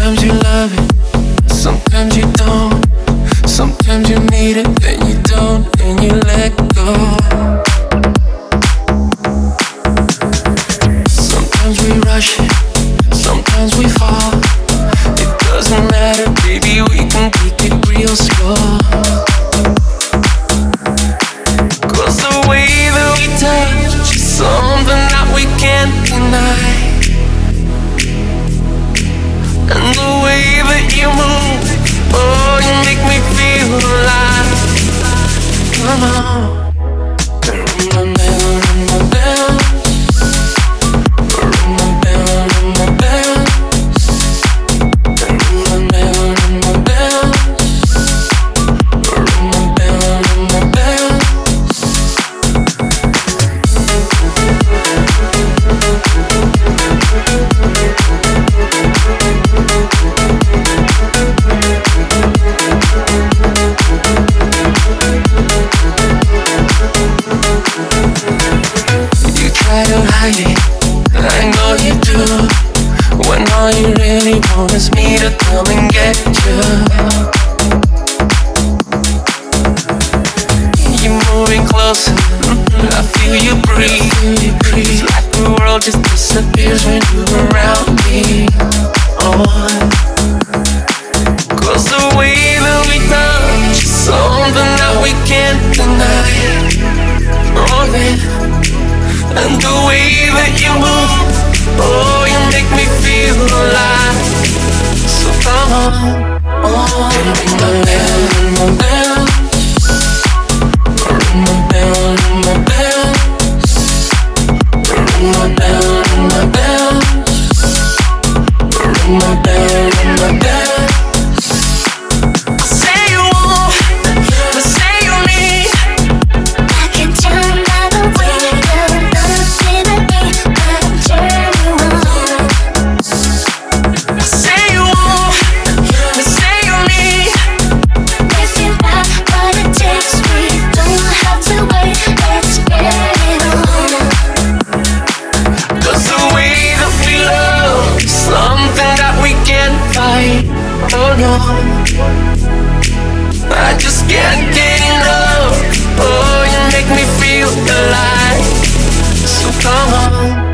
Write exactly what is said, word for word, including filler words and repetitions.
Sometimes you love it, sometimes you don't. Sometimes you need it, then you don't, and you let go. Sometimes we rush it, sometimes we fall. It doesn't matter, baby, we can take it real slow. Cause the way that we touch is something that we can't deny. And the way that you move, oh, you make me feel alive. Come on. Ring my bell, ring my bell. Ring my bell, ring my bell. Ring my bell, ring my bell. Ring my bell, ring my bell. You try to hide it, I know you do. When all you really want is me to come and get you. You're moving closer, I feel you breathe. It's like the world just disappears when you're around me. Oh, cause the way that we touch is something that we can't deny. Oh, yeah. And the way that you move, oh, you make me feel alive. So come on, oh, ring my bell, ring my bell. Ring my bell, ring my bell. Ring my bell, ring my bell. Ring my bell, ring my bell. Say you want, say you need. I can turn by the way you look in the me. I can turn you on. Say you want, say you need. If you got what it takes, we don't have to wait. Let's get it on. Cause the way that we love is something that we can't fight. Oh no, I just can't get enough. Oh, you make me feel alive. So come on.